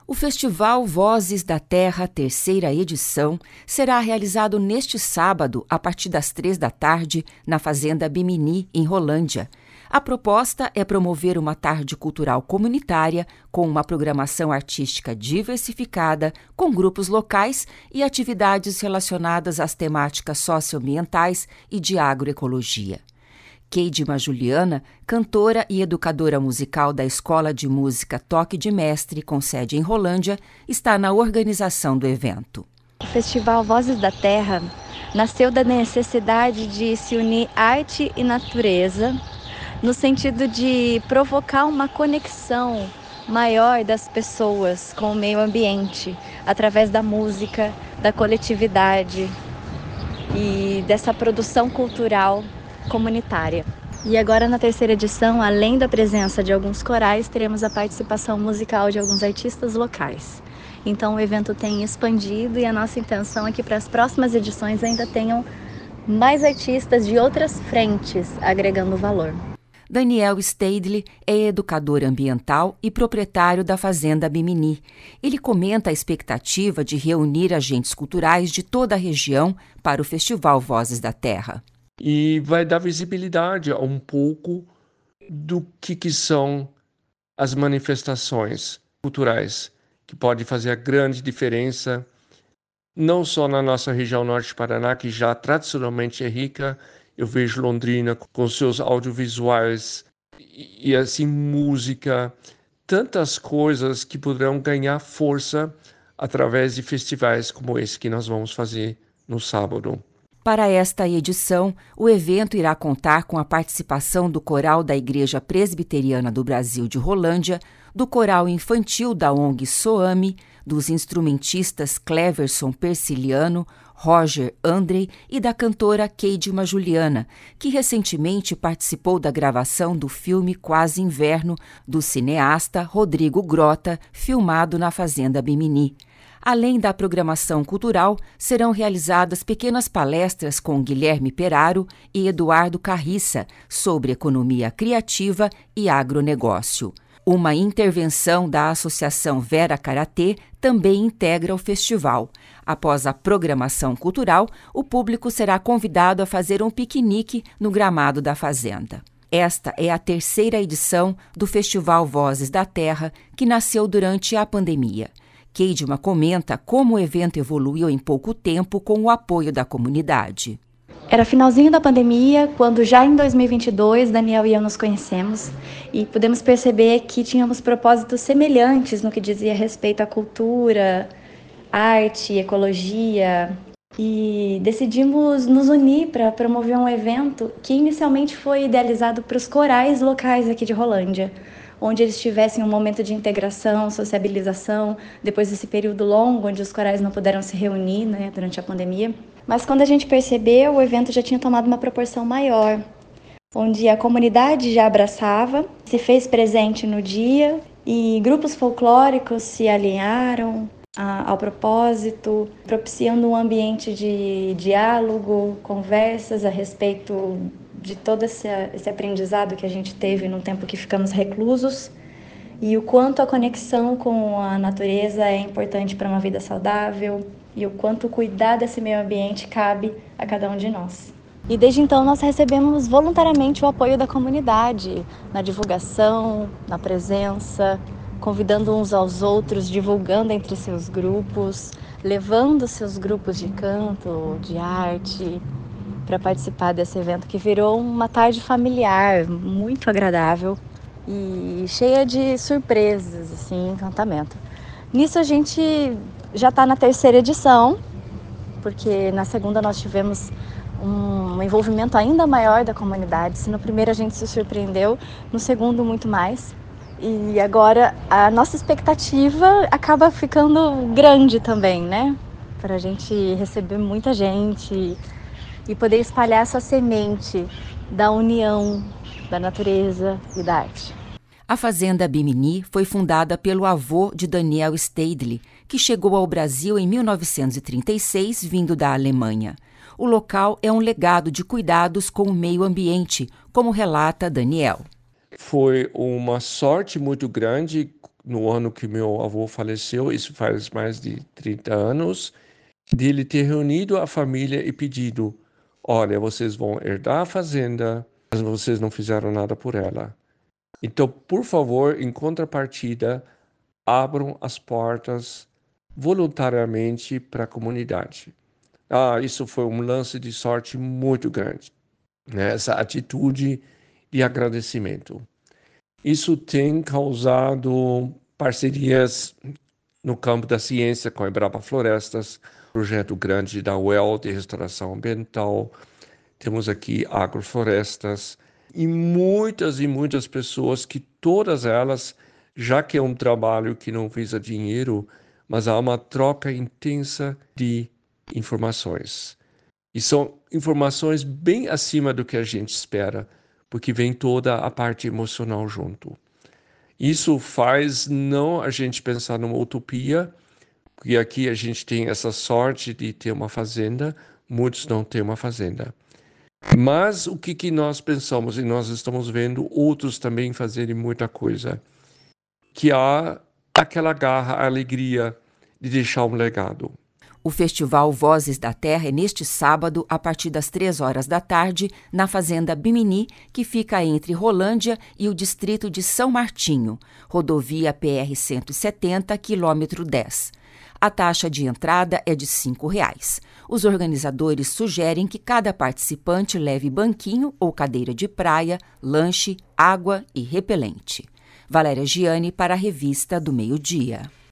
O Festival Vozes da Terra, terceira edição, será realizado neste sábado, a partir das 15h, na Fazenda Bimini, em Rolândia. A proposta é promover uma tarde cultural comunitária com uma programação artística diversificada, com grupos locais e atividades relacionadas às temáticas socioambientais e de agroecologia. Keidma Juliana, cantora e educadora musical da Escola de Música Toque de Mestre, com sede em Rolândia, está na organização do evento. O Festival Vozes da Terra nasceu da necessidade de se unir arte e natureza, no sentido de provocar uma conexão maior das pessoas com o meio ambiente, através da música, da coletividade e dessa produção cultural comunitária. E agora, na terceira edição, além da presença de alguns corais, teremos a participação musical de alguns artistas locais. Então o evento tem expandido e a nossa intenção é que para as próximas edições ainda tenham mais artistas de outras frentes agregando valor. Daniel Stadley é educador ambiental e proprietário da Fazenda Bimini. Ele comenta a expectativa de reunir agentes culturais de toda a região para o Festival Vozes da Terra. E vai dar visibilidade a um pouco do que são as manifestações culturais, que pode fazer a grande diferença, não só na nossa região norte do Paraná, que já tradicionalmente é rica. Eu vejo Londrina com seus audiovisuais e assim, música, tantas coisas que poderão ganhar força através de festivais como esse que nós vamos fazer no sábado. Para esta edição, o evento irá contar com a participação do Coral da Igreja Presbiteriana do Brasil de Rolândia, do Coral Infantil da ONG SOAME, dos instrumentistas Cleverson Persiliano, Roger Andrei e da cantora Keidma Juliana, que recentemente participou da gravação do filme Quase Inverno, do cineasta Rodrigo Grota, filmado na Fazenda Bimini. Além da programação cultural, serão realizadas pequenas palestras com Guilherme Peraro e Eduardo Carriça sobre economia criativa e agronegócio. Uma intervenção da Associação Vera Karatê também integra o festival. Após a programação cultural, o público será convidado a fazer um piquenique no gramado da fazenda. Esta é a terceira edição do Festival Vozes da Terra, que nasceu durante a pandemia. Keidma comenta como o evento evoluiu em pouco tempo com o apoio da comunidade. Era finalzinho da pandemia, quando já em 2022 Daniel e eu nos conhecemos e pudemos perceber que tínhamos propósitos semelhantes no que dizia respeito à cultura, arte, ecologia, e decidimos nos unir para promover um evento que inicialmente foi idealizado para os corais locais aqui de Rolândia, onde eles tivessem um momento de integração, sociabilização, depois desse período longo onde os corais não puderam se reunir, durante a pandemia. Mas quando a gente percebeu, o evento já tinha tomado uma proporção maior, onde a comunidade já abraçava, se fez presente no dia e grupos folclóricos se alinharam ao propósito, propiciando um ambiente de diálogo, conversas a respeito de todo esse aprendizado que a gente teve no tempo que ficamos reclusos e o quanto a conexão com a natureza é importante para uma vida saudável e o quanto cuidar desse meio ambiente cabe a cada um de nós. E desde então nós recebemos voluntariamente o apoio da comunidade na divulgação, na presença, convidando uns aos outros, divulgando entre seus grupos, levando seus grupos de canto, de arte, para participar desse evento que virou uma tarde familiar, muito agradável e cheia de surpresas, assim, encantamento. Nisso a gente já está na terceira edição, porque na segunda nós tivemos um envolvimento ainda maior da comunidade. Se no primeiro a gente se surpreendeu, no segundo muito mais. E agora a nossa expectativa acaba ficando grande também, para a gente receber muita gente e poder espalhar essa semente da união da natureza e da arte. A Fazenda Bimini foi fundada pelo avô de Daniel Stadley, que chegou ao Brasil em 1936, vindo da Alemanha. O local é um legado de cuidados com o meio ambiente, como relata Daniel. Foi uma sorte muito grande no ano que meu avô faleceu, isso faz mais de 30 anos, dele ter reunido a família e pedido: olha, vocês vão herdar a fazenda, mas vocês não fizeram nada por ela. Então, por favor, em contrapartida, abram as portas voluntariamente para a comunidade. Isso foi um lance de sorte muito grande, né? Essa atitude de agradecimento. Isso tem causado parcerias no campo da ciência com a Embrapa Florestas, projeto grande da UEL de restauração ambiental. Temos aqui agroflorestas e muitas pessoas que todas elas, já que é um trabalho que não visa dinheiro, mas há uma troca intensa de informações. E são informações bem acima do que a gente espera, porque vem toda a parte emocional junto. Isso faz não a gente pensar numa utopia, porque aqui a gente tem essa sorte de ter uma fazenda, muitos não têm uma fazenda. Mas o que nós pensamos, e nós estamos vendo outros também fazerem muita coisa, que há aquela garra, a alegria de deixar um legado. O Festival Vozes da Terra é neste sábado, a partir das 3 horas da tarde, na Fazenda Bimini, que fica entre Rolândia e o distrito de São Martinho, rodovia PR-170, quilômetro 10. A taxa de entrada é de R$ 5,00. Os organizadores sugerem que cada participante leve banquinho ou cadeira de praia, lanche, água e repelente. Valéria Giani para a Revista do Meio-Dia.